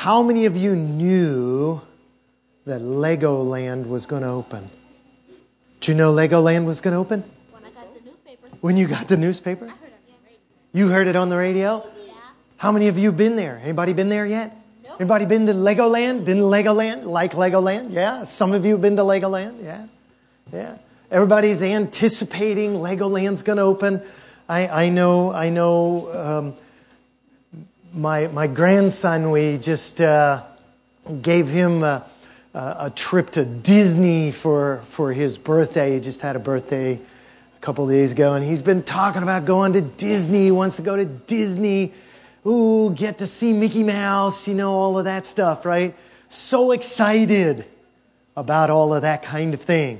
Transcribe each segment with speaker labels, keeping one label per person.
Speaker 1: How many of you knew that Legoland was going to open? Did you know Legoland was going to open?
Speaker 2: When I got the newspaper.
Speaker 1: When you got the newspaper?
Speaker 2: I heard it on the radio.
Speaker 1: You heard it on the radio?
Speaker 2: Yeah.
Speaker 1: How many of you been there? Anybody been there yet?
Speaker 2: Nope.
Speaker 1: Anybody been to Legoland? Been to Legoland? Like Legoland? Yeah. Some of you have been to Legoland? Yeah. Yeah. Everybody's anticipating Legoland's going to open. I know. My grandson, we just gave him a trip to Disney for his birthday. He just had a birthday a couple of days ago, and he's been talking about going to Disney. He wants to go to Disney. Ooh, get to see Mickey Mouse, all of that stuff, right? So excited about all of that kind of thing.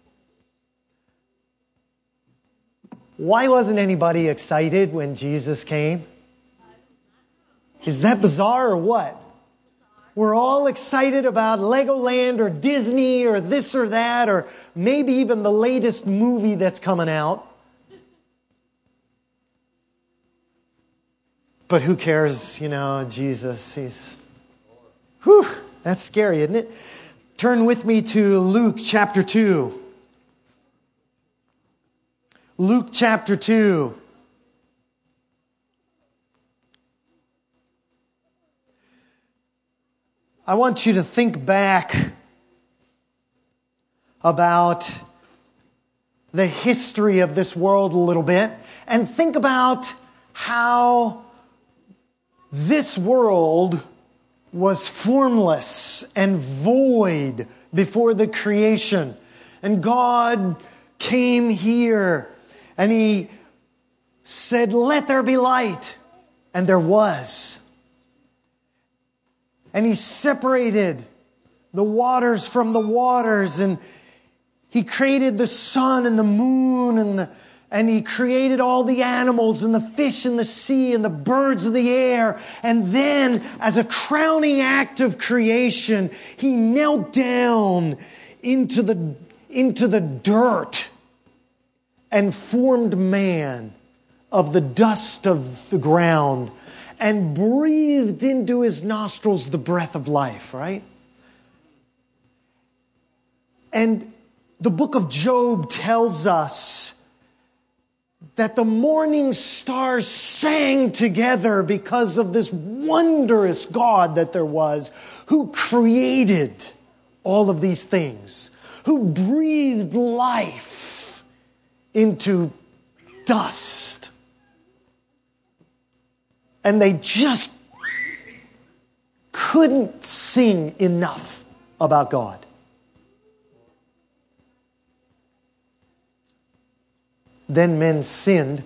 Speaker 1: Why wasn't anybody excited when Jesus came? Is that bizarre or what? We're all excited about Legoland or Disney or this or that, or maybe even the latest movie that's coming out. But who cares, Jesus, that's scary, isn't it? Turn with me to Luke chapter 2. Luke chapter 2. I want you to think back about the history of this world a little bit and think about how this world was formless and void before the creation. And God came here and He said, "Let there be light." And there was. And He separated the waters from the waters. And He created the sun and the moon and He created all the animals and the fish in the sea and the birds of the air. And then, as a crowning act of creation, He knelt down into the dirt and formed man of the dust of the ground and breathed into his nostrils the breath of life, right? And the book of Job tells us that the morning stars sang together because of this wondrous God that there was, who created all of these things, who breathed life into dust. And they just couldn't sing enough about God. Then men sinned.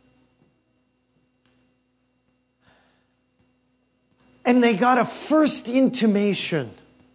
Speaker 1: And they got a first intimation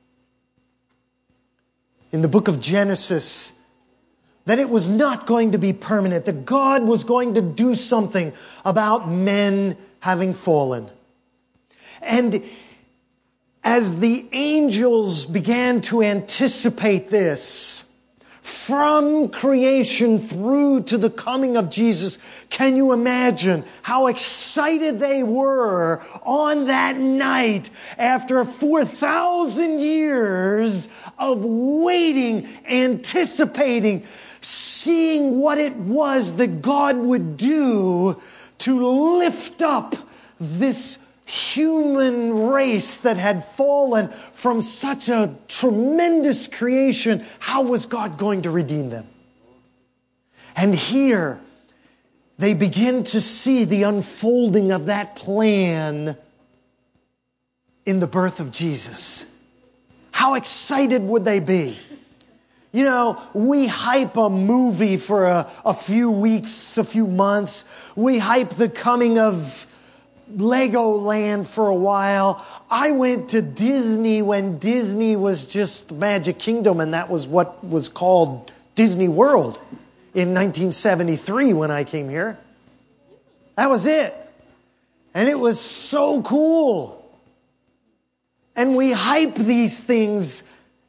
Speaker 1: in the book of Genesis that it was not going to be permanent, that God was going to do something about men having fallen. And as the angels began to anticipate this, from creation through to the coming of Jesus, can you imagine how excited they were on that night after 4,000 years of waiting, anticipating, seeing what it was that God would do to lift up this human race that had fallen from such a tremendous creation. How was God going to redeem them? And here they begin to see the unfolding of that plan in the birth of Jesus. How excited would they be? You know, we hype a movie for a few weeks, a few months. We hype the coming of Legoland for a while. I went to Disney when Disney was just Magic Kingdom, and that was what was called Disney World in 1973 when I came here. That was it. And it was so cool. And we hype these things.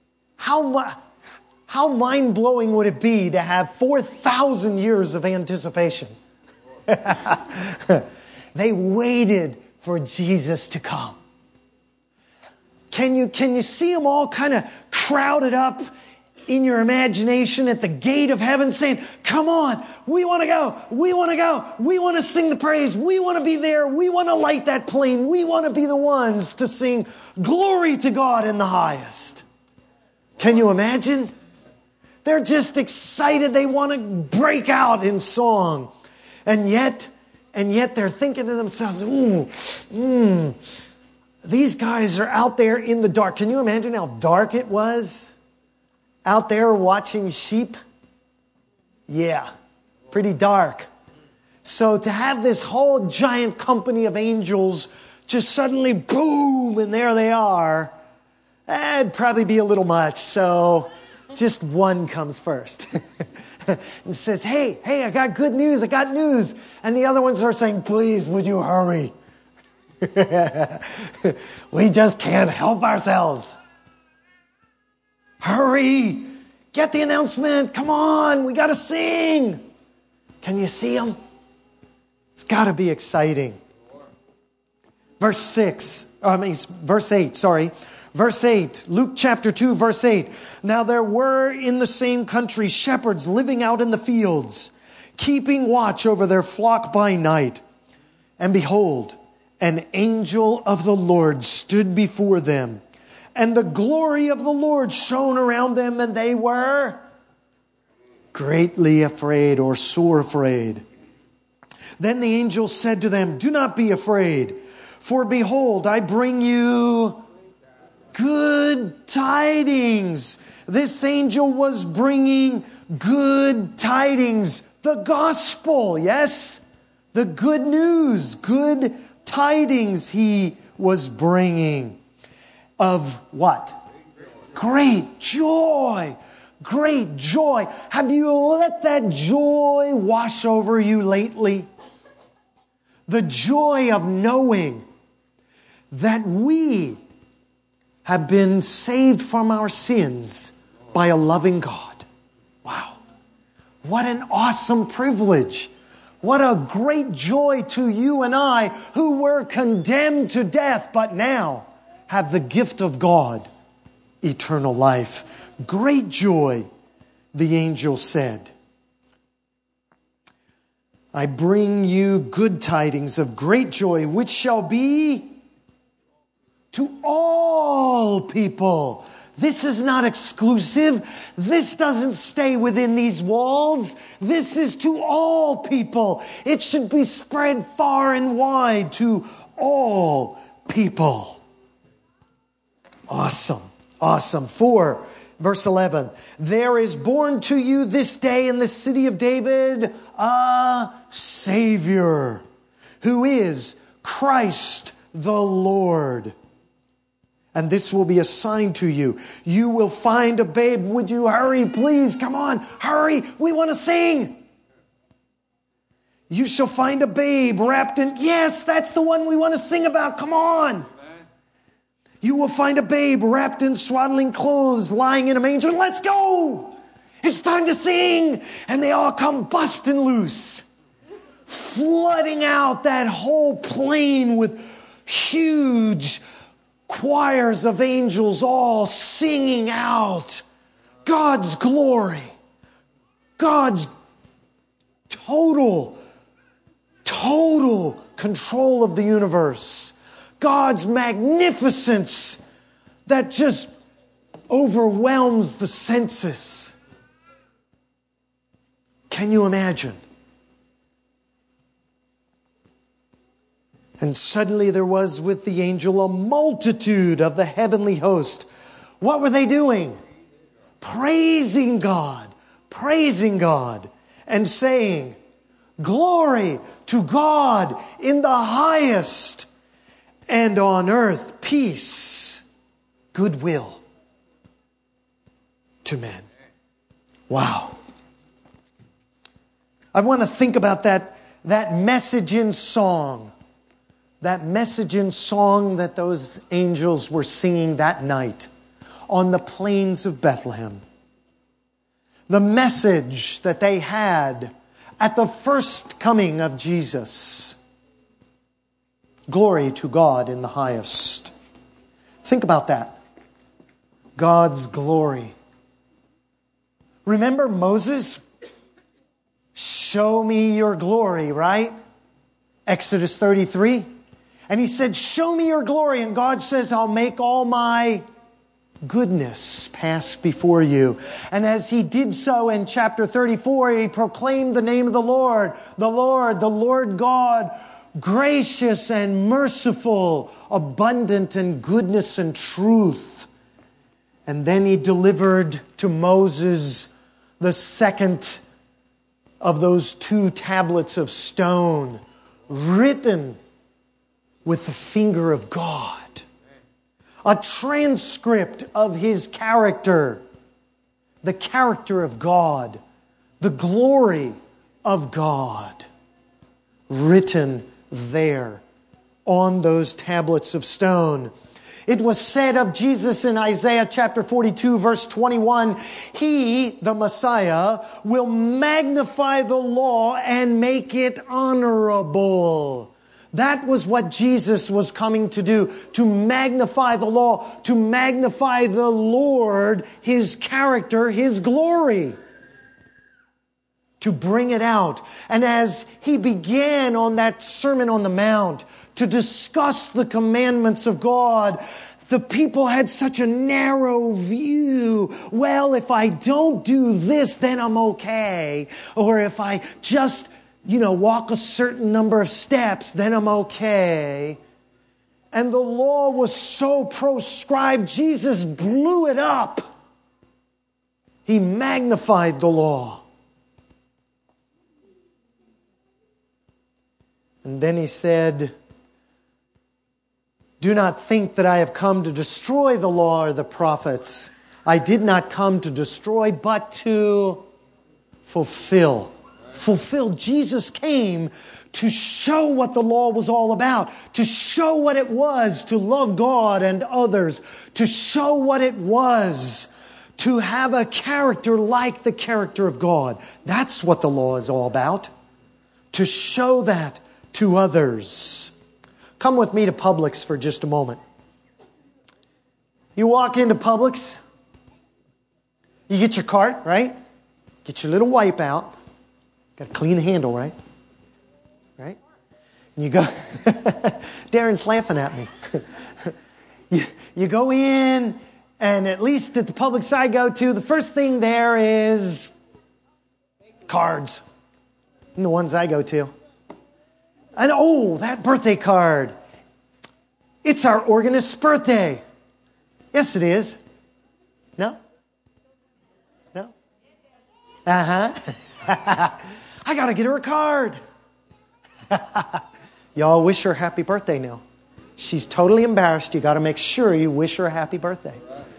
Speaker 1: How mind-blowing would it be to have 4,000 years of anticipation? They waited for Jesus to come. Can you see them all kind of crowded up in your imagination at the gate of heaven saying, come on, we want to go, we want to go, we want to sing the praise, we want to be there, we want to light that plane, we want to be the ones to sing glory to God in the highest. Can you imagine? They're just excited, they want to break out in song. And yet they're thinking to themselves, these guys are out there in the dark. Can you imagine how dark it was? Out there watching sheep? Yeah, pretty dark. So to have this whole giant company of angels just suddenly boom, and there they are, that'd probably be a little much. So just one comes first and says, hey, I got good news, I got news. And the other ones are saying, please, would you hurry? We just can't help ourselves. Hurry! Get the announcement! Come on! We got to sing! Can you see them? It's got to be exciting. Verse 8, Verse 8, Luke chapter 2, verse 8. Now there were in the same country shepherds living out in the fields, keeping watch over their flock by night. And behold, an angel of the Lord stood before them, and the glory of the Lord shone around them, and they were greatly afraid, or sore afraid. Then the angel said to them, do not be afraid, for behold, I bring you good tidings. This angel was bringing good tidings, the gospel, yes? The good news, good tidings he was bringing. Of what? Great joy. Great joy. Have you let that joy wash over you lately? The joy of knowing that we have been saved from our sins by a loving God. Wow. What an awesome privilege. What a great joy to you and I who were condemned to death, but now have the gift of God, eternal life. Great joy, the angel said. I bring you good tidings of great joy, which shall be to all people. This is not exclusive. This doesn't stay within these walls. This is to all people. It should be spread far and wide to all people. Awesome. Awesome. 4, verse 11. There is born to you this day in the city of David a Savior, who is Christ the Lord. And this will be a sign to you. You will find a babe. Would you hurry, please? Come on, hurry. We want to sing. You shall find a babe wrapped in... Yes, that's the one we want to sing about. Come on. You will find a babe wrapped in swaddling clothes, lying in a manger. Let's go. It's time to sing. And they all come busting loose, flooding out that whole plain with huge choirs of angels all singing out God's glory, God's total control of the universe, God's magnificence that just overwhelms the senses. Can you imagine? And suddenly there was with the angel a multitude of the heavenly host. What were they doing? Praising God, and saying, glory to God in the highest, and on earth peace, goodwill to men. Wow. I want to think about that message in song. That message in song that those angels were singing that night on the plains of Bethlehem. The message that they had at the first coming of Jesus. Glory to God in the highest. Think about that. God's glory. Remember Moses? Show me your glory, right? Exodus 33. And he said, show me your glory. And God says, I'll make all my goodness pass before you. And as he did so in chapter 34, he proclaimed the name of the Lord, the Lord God, gracious and merciful, abundant in goodness and truth. And then he delivered to Moses the second of those 2 tablets of stone, written with the finger of God. A transcript of His character, the character of God, the glory of God, written there on those tablets of stone. It was said of Jesus in Isaiah chapter 42, verse 21, He, the Messiah, will magnify the law and make it honorable. That was what Jesus was coming to do, to magnify the law, to magnify the Lord, His character, His glory, to bring it out. And as He began on that Sermon on the Mount to discuss the commandments of God, the people had such a narrow view. Well, if I don't do this, then I'm okay. Or if I just walk a certain number of steps, then I'm okay. And the law was so proscribed, Jesus blew it up. He magnified the law. And then He said, do not think that I have come to destroy the law or the prophets. I did not come to destroy, but to fulfill. Fulfill. Jesus came to show what the law was all about, to show what it was to love God and others, to show what it was to have a character like the character of God. That's what the law is all about, to show that to others. Come with me to Publix for just a moment. You walk into Publix, you get your cart, right? Get your little wipe out. Got to clean the handle, right? Right? And you go, Darren's laughing at me. You go in, and at least at the Publix I go to, the first thing there is cards. And the ones I go to. And that birthday card. It's our organist's birthday. Yes, it is. No? No? Uh-huh. I got to get her a card. Y'all wish her a happy birthday now. She's totally embarrassed. You got to make sure you wish her a happy birthday.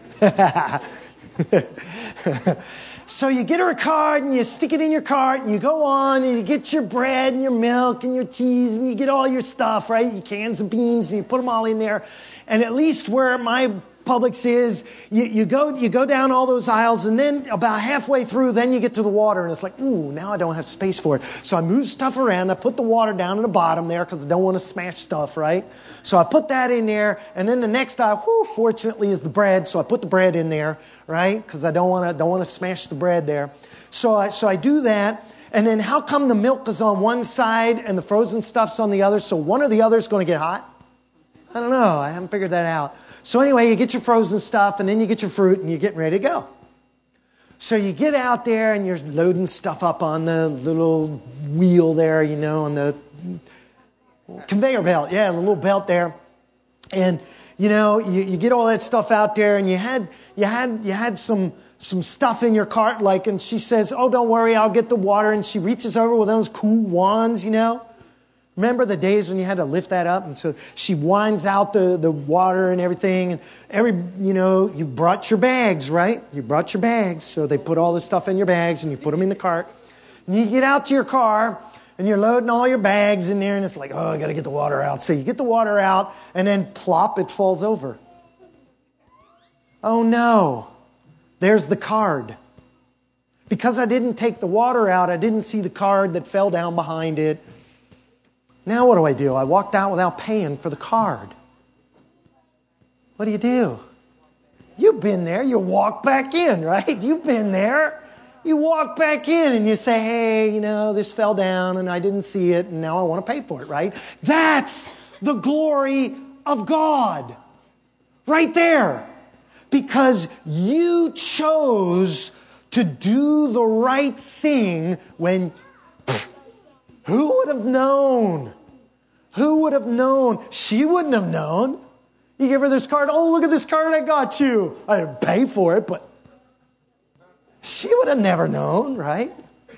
Speaker 1: So you get her a card and you stick it in your cart and you go on and you get your bread and your milk and your cheese and you get all your stuff, right? Your cans of beans and you put them all in there. And at least where my Publix is, you go down all those aisles, and then about halfway through, then you get to the water, and it's like, ooh, now I don't have space for it. So I move stuff around. I put the water down in the bottom there because I don't want to smash stuff, right? So I put that in there, and then the next aisle, fortunately, is the bread. So I put the bread in there, right? Because I don't want to smash the bread there. So I do that. And then how come the milk is on one side and the frozen stuff's on the other? So one or the other is going to get hot? I don't know. I haven't figured that out. So anyway, you get your frozen stuff, and then you get your fruit, and you're getting ready to go. So you get out there, and you're loading stuff up on the little wheel there, on the conveyor belt. Yeah, the little belt there. And, you get all that stuff out there, and you had some stuff in your cart, and she says, oh, don't worry, I'll get the water. And she reaches over with those cool wands, Remember the days when you had to lift that up? And so she winds out the water and everything. And you brought your bags, right? You brought your bags. So they put all this stuff in your bags and you put them in the cart. And you get out to your car and you're loading all your bags in there. And it's like, oh, I got to get the water out. So you get the water out and then plop, it falls over. Oh no, there's the card. Because I didn't take the water out, I didn't see the card that fell down behind it. Now what do? I walked out without paying for the card. what do? You've been there. You walk back in, right? You've been there. You walk back in and you say, hey, this fell down and I didn't see it and now I want to pay for it, right? That's the glory of God. Right there. Because you chose to do the right thing when, who would have known? Who would have known? She wouldn't have known. You give her this card. Oh, look at this card I got you. I didn't pay for it, but she would have never known, right?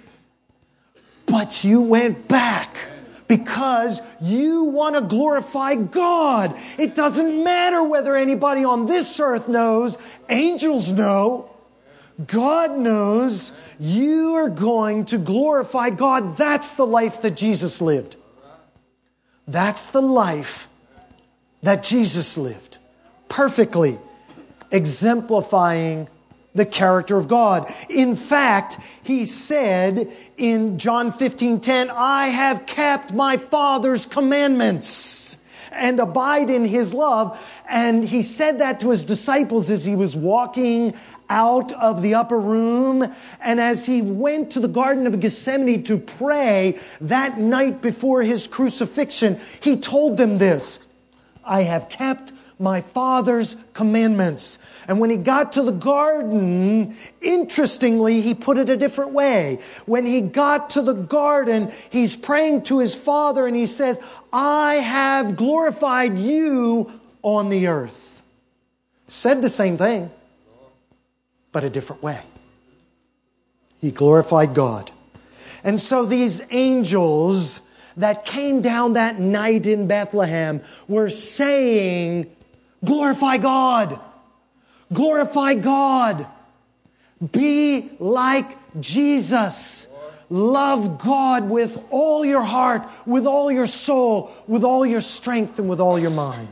Speaker 1: But you went back because you want to glorify God. It doesn't matter whether anybody on this earth knows. Angels know. God knows. You are going to glorify God. That's the life that Jesus lived. That's the life that Jesus lived. Perfectly exemplifying the character of God. In fact, he said in John 15:10, I have kept my Father's commandments and abide in his love. And he said that to his disciples as he was walking out of the upper room. And as he went to the Garden of Gethsemane to pray that night before his crucifixion, he told them this, I have kept my Father's commandments. And when he got to the garden, interestingly, he put it a different way. When he got to the garden, he's praying to his Father and he says, I have glorified you on the earth. Said the same thing, but a different way. He glorified God. And so these angels that came down that night in Bethlehem were saying, glorify God. Glorify God. Be like Jesus. Love God with all your heart, with all your soul, with all your strength, and with all your mind.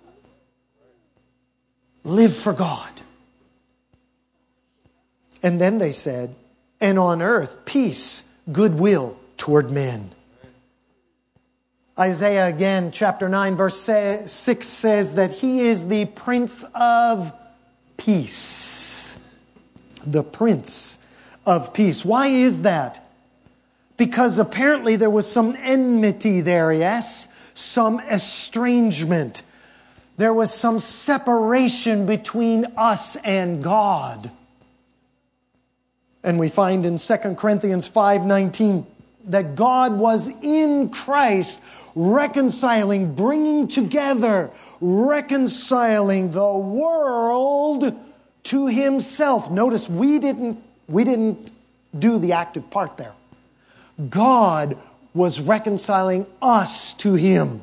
Speaker 1: Live for God. And then they said, and on earth, peace, goodwill toward men. Isaiah again, chapter 9, verse 6 says that he is the Prince of Peace. The Prince of Peace. Why is that? Because apparently there was some enmity there, yes? Some estrangement. There was some separation between us and God. And we find in 2 Corinthians 5:19 that God was in Christ reconciling, bringing together, reconciling the world to himself. Notice we didn't do the active part there. God was reconciling us to him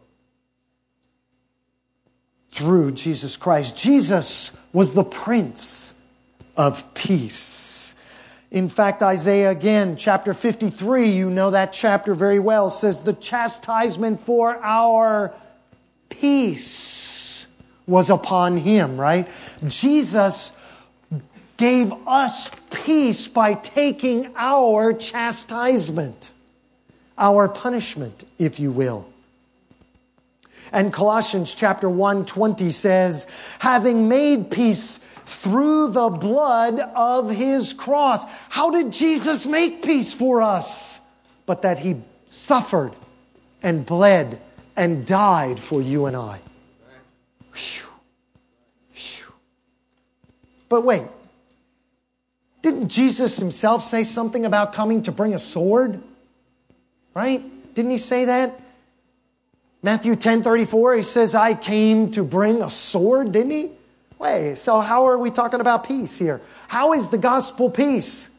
Speaker 1: through Jesus Christ. Jesus was the Prince of Peace. In fact, Isaiah again, chapter 53, you know that chapter very well, says the chastisement for our peace was upon him, right? Jesus gave us peace by taking our chastisement, our punishment, if you will. And Colossians chapter 1:20 says, having made peace through the blood of his cross. How did Jesus make peace for us? But that he suffered and bled and died for you and I. Whew. Whew. But wait, didn't Jesus himself say something about coming to bring a sword? Right? Didn't he say that? Matthew 10:34, he says, I came to bring a sword, didn't he? Wait, so how are we talking about peace here? How is the gospel peace?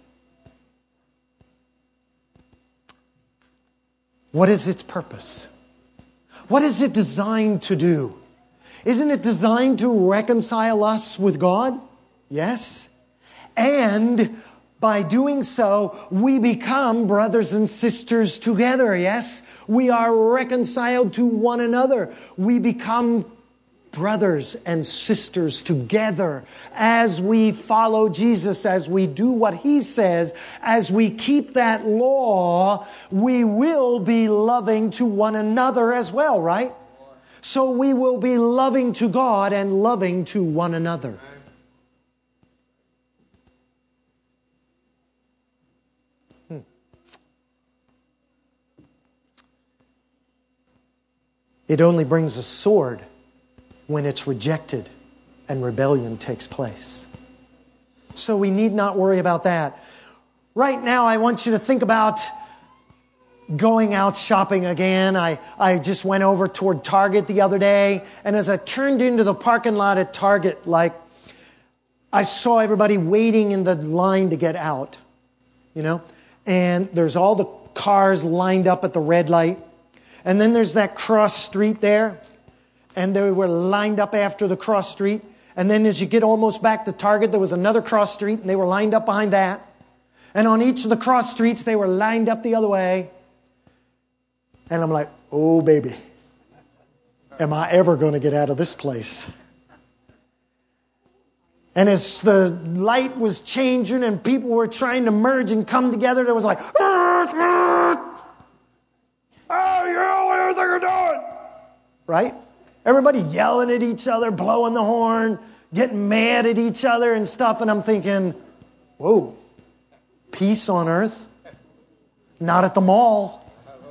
Speaker 1: What is its purpose? What is it designed to do? Isn't it designed to reconcile us with God? Yes. And by doing so, we become brothers and sisters together, yes? We are reconciled to one another. We become brothers and sisters together as we follow Jesus, as we do what he says, as we keep that law, we will be loving to one another as well, right? So we will be loving to God and loving to one another. It only brings a sword when it's rejected and rebellion takes place. So we need not worry about that. Right now, I want you to think about going out shopping again. I just went over toward Target the other day, and as I turned into the parking lot at Target, I saw everybody waiting in the line to get out, and there's all the cars lined up at the red light. And then there's that cross street there. And they were lined up after the cross street. And then as you get almost back to Target, there was another cross street. And they were lined up behind that. And on each of the cross streets, they were lined up the other way. And I'm like, oh, baby. Am I ever going to get out of this place? And as the light was changing and people were trying to merge and come together, there was like, oh, you're all everything you're doing. Right? Everybody yelling at each other, blowing the horn, getting mad at each other and stuff. And I'm thinking, whoa, peace on earth? Not at the mall.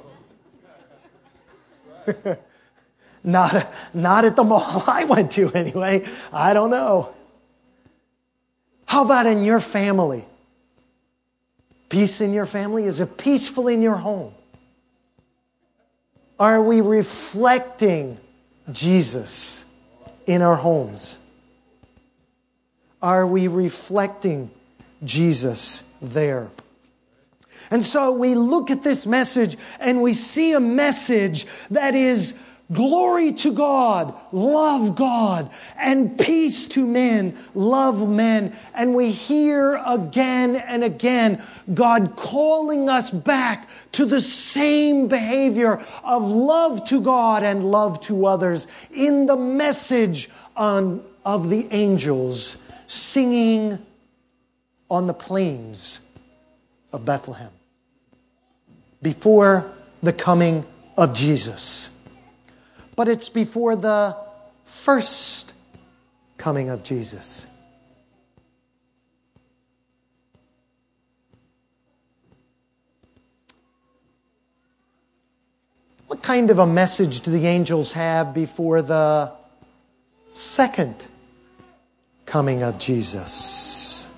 Speaker 1: Not at the mall I went to anyway. I don't know. How about in your family? Peace in your family? Is it peaceful in your home? Are we reflecting Jesus in our homes? Are we reflecting Jesus there? And so we look at this message and we see a message that is glory to God, love God, and peace to men, love men. And we hear again and again God calling us back to the same behavior of love to God and love to others in the message of the angels singing on the plains of Bethlehem before the coming of Jesus. But it's before the first coming of Jesus. What kind of a message do the angels have before the second coming of Jesus?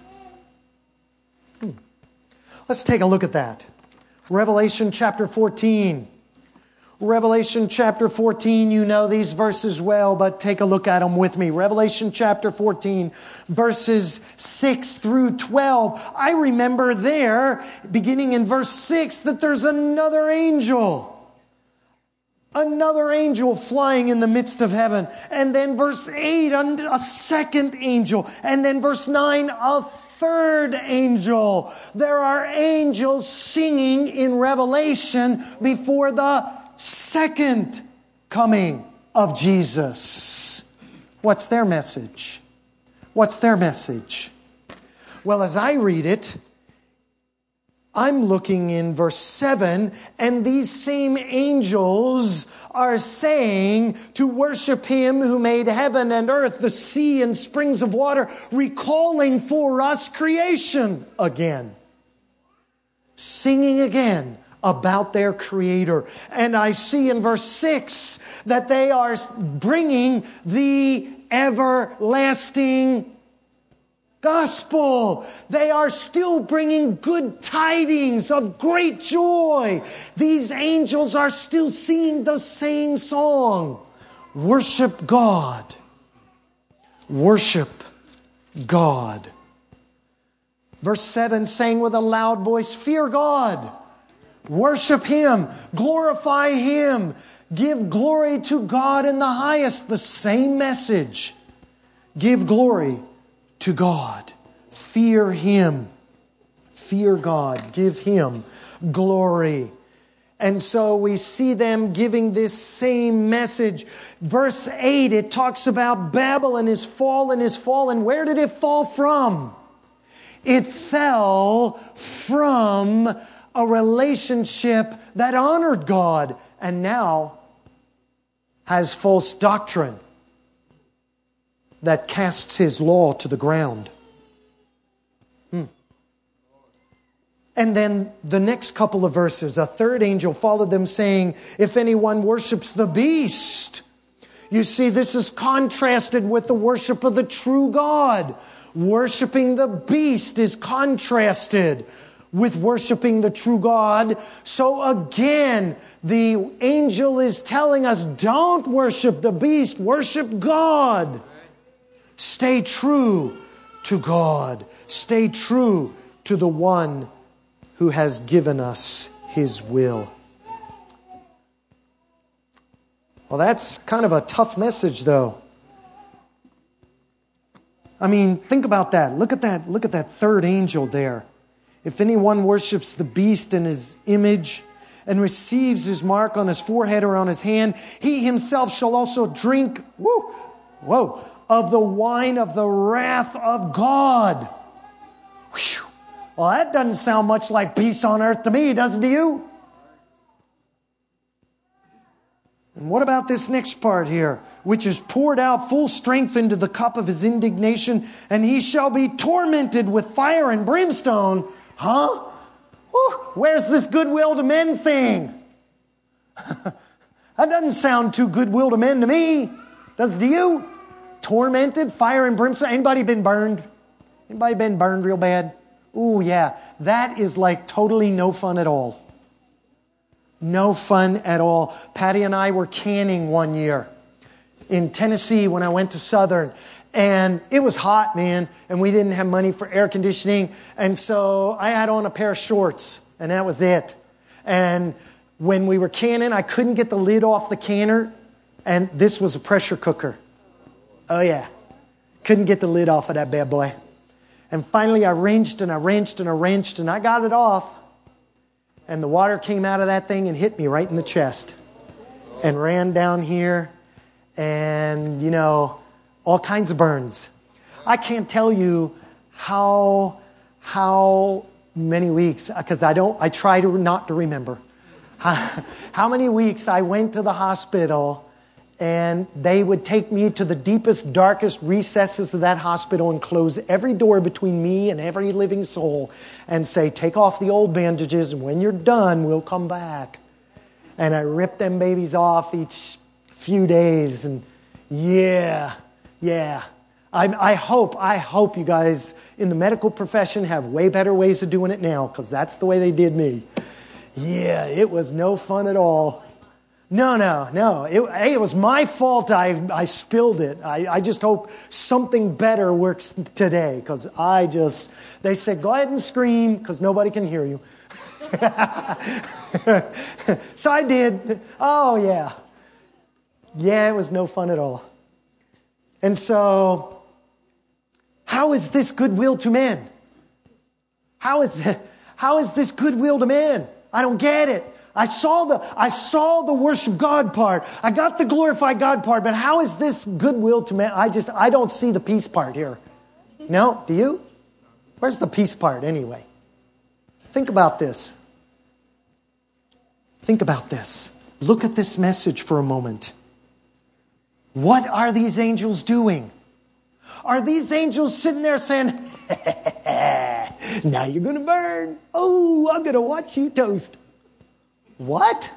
Speaker 1: Let's take a look at that. Revelation chapter 14. Revelation chapter 14, you know these verses well, but take a look at them with me. Revelation chapter 14, verses 6 through 12. I remember there, beginning in verse 6, that there's another angel. Another angel flying in the midst of heaven. And then verse 8, a second angel. And then verse 9, a third angel. There are angels singing in Revelation before the second coming of Jesus. What's their message? What's their message? Well, as I read it, I'm looking in verse 7, and these same angels are saying to worship Him who made heaven and earth, the sea and springs of water, recalling for us creation again. Singing again about their Creator. And I see in verse 6 that they are bringing the everlasting gospel. They are still bringing good tidings of great joy. These angels are still singing the same song. Worship God. Worship God. Verse 7 saying with a loud voice, fear God. Worship Him. Glorify Him. Give glory to God in the highest. The same message. Give glory to God. Fear Him. Fear God. Give Him glory. And so we see them giving this same message. Verse 8, it talks about Babylon is fallen. Where did it fall from? It fell from a relationship that honored God. And now, has false doctrine that casts his law to the ground. And then the next couple of verses, a third angel followed them saying, if anyone worships the beast. You see, this is contrasted with the worship of the true God. Worshipping the beast is contrasted with worshiping the true God. So again, the angel is telling us, don't worship the beast, worship God. Stay true to God. Stay true to the one who has given us His will. Well, that's kind of a tough message, though. I mean, think about that. Look at that third angel there. If anyone worships the beast in his image and receives his mark on his forehead or on his hand, he himself shall also drink, of the wine of the wrath of God. Whew. Well, that doesn't sound much like peace on earth to me, does it to you? And what about this next part here? Which is poured out full strength into the cup of his indignation, and he shall be tormented with fire and brimstone. Huh? Whew. Where's this goodwill to men thing? That doesn't sound too goodwill to men to me. Does it to you? Tormented, fire and brimstone. Anybody been burned? Anybody been burned real bad? Ooh, yeah. That is like totally no fun at all. No fun at all. Patty and I were canning one year in Tennessee when I went to Southern. And it was hot, man. And we didn't have money for air conditioning. And so I had on a pair of shorts. And that was it. And when we were canning, I couldn't get the lid off the canner. And this was a pressure cooker. Oh, yeah. Couldn't get the lid off of that bad boy. And finally, I wrenched and I got it off. And the water came out of that thing and hit me right in the chest. And ran down here. And, all kinds of burns. I can't tell you how many weeks, because I try to not to remember. How many weeks I went to the hospital and they would take me to the deepest, darkest recesses of that hospital and close every door between me and every living soul and say, take off the old bandages, and when you're done, we'll come back. And I ripped them babies off each few days. And yeah. I hope you guys in the medical profession have way better ways of doing it now, because that's the way they did me. Yeah, it was no fun at all. No. It was my fault I spilled it. I just hope something better works today, because they said, go ahead and scream, because nobody can hear you. So I did. Oh, yeah. Yeah, it was no fun at all. And so, how is this goodwill to men? How is this goodwill to men? I don't get it. I saw the worship God part. I got the glorify God part, but how is this goodwill to men? I don't see the peace part here. No? Do you? Where's the peace part anyway? Think about this. Think about this. Look at this message for a moment. What are these angels doing? Are these angels sitting there saying, now you're going to burn. Oh, I'm going to watch you toast. What?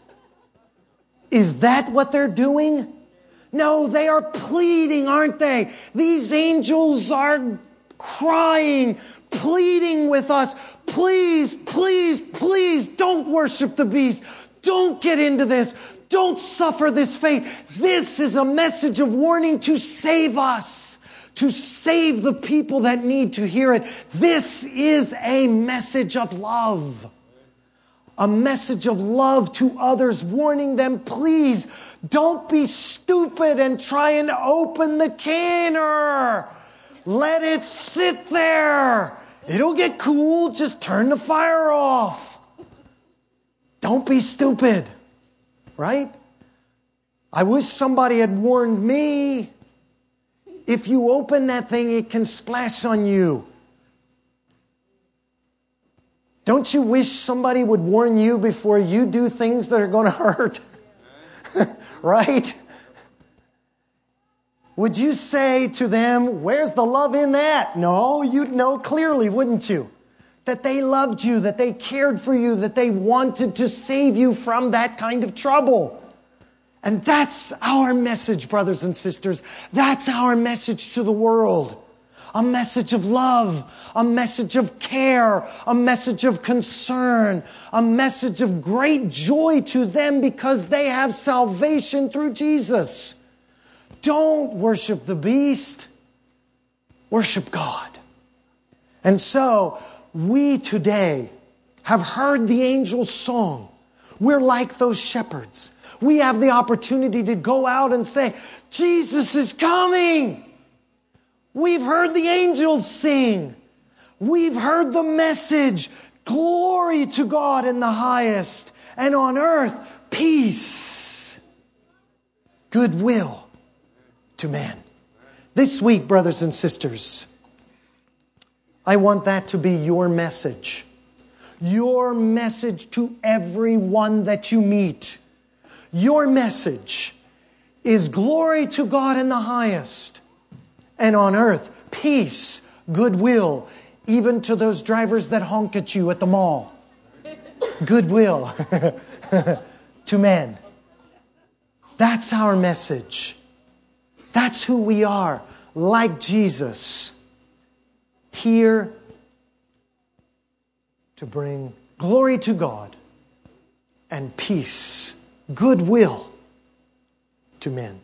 Speaker 1: Is that what they're doing? No, they are pleading, aren't they? These angels are crying, pleading with us. Please, please, please don't worship the beast. Don't get into this. Don't suffer this fate. This is a message of warning to save us, to save the people that need to hear it. This is a message of love. A message of love to others, warning them, please don't be stupid and try and open the canner. Let it sit there. It'll get cool. Just turn the fire off. Don't be stupid. Right? I wish somebody had warned me. If you open that thing, it can splash on you. Don't you wish somebody would warn you before you do things that are going to hurt? Right? would you say to them, where's the love in that? No, you'd know clearly, wouldn't you? That they loved you, that they cared for you, that they wanted to save you from that kind of trouble. And that's our message, brothers and sisters. That's our message to the world. A message of love, a message of care, a message of concern, a message of great joy to them because they have salvation through Jesus. Don't worship the beast. Worship God. And so, we today have heard the angel's song. We're like those shepherds. We have the opportunity to go out and say, Jesus is coming. We've heard the angels sing. We've heard the message. Glory to God in the highest. And on earth, peace. Goodwill to man. This week, brothers and sisters, I want that to be your message. Your message to everyone that you meet. Your message is glory to God in the highest. And on earth, peace, goodwill, even to those drivers that honk at you at the mall. Goodwill to men. That's our message. That's who we are, like Jesus. Here to bring glory to God and peace, goodwill to men.